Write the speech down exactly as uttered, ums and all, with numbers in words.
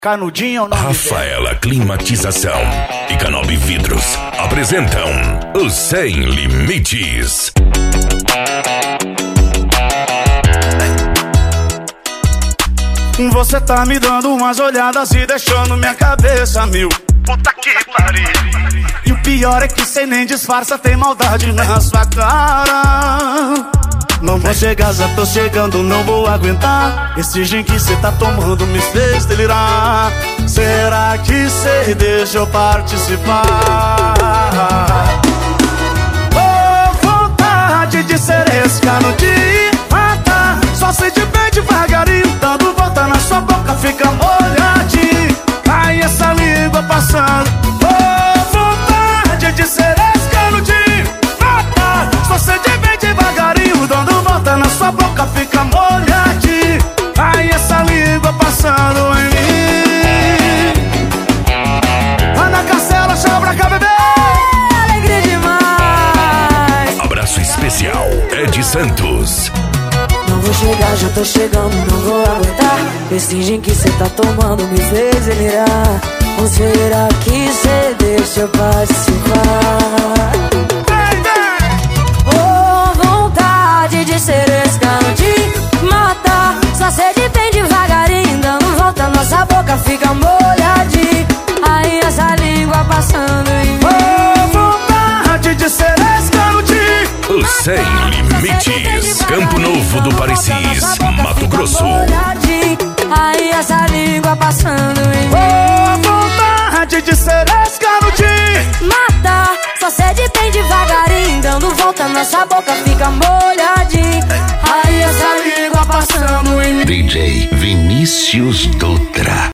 Canudinho ou não? Rafaela Climatização e Canobie Vidros apresentam o Sem Limites. Você tá me dando umas olhadas e deixando minha cabeça mil. Puta que pariu. E o pior é que cê nem disfarça, tem maldade na sua cara. Não vou chegar, já tô chegando, não vou aguentar. Esse gin que cê tá tomando me fez delirar. Será que cê deixa eu participar? Oh, vontade de ser esse canudinho, matar. Só sei de bem devagarinho, dando volta na sua boca, fica molhadinho. Ai, essa língua passando. Oh, vontade de ser esse canudinho, matar. Só sei de bem devagarinho, dando volta na sua boca, fica molhadinho. Ai, essa língua passando em mim. Ana Castela, chama pra cá, bebê. Alegria demais. Abraço especial, Ed Santos. Não vou chegar, já tô chegando, não vou aguentar. Esse gin que cê tá tomando me fez delirar. Ou será que cê deixa eu participar? Oh, vontade de ser esse canudinho, matar. Só sede bem devagarinho, dando volta, nossa boca fica molhadinha. Aí essa língua passando em mim. Oh, vontade de ser esse canudinho. O Sem Limites, Campo Novo do Parecis, Mato Grosso. Aí essa língua passando em mim. Oh, vontade de ser esse canudinho, matar. Só sede bem devagarinho, dando volta, nossa boca fica molhadinha. Aí essa língua passando em mim. D J Vinícius Dutra.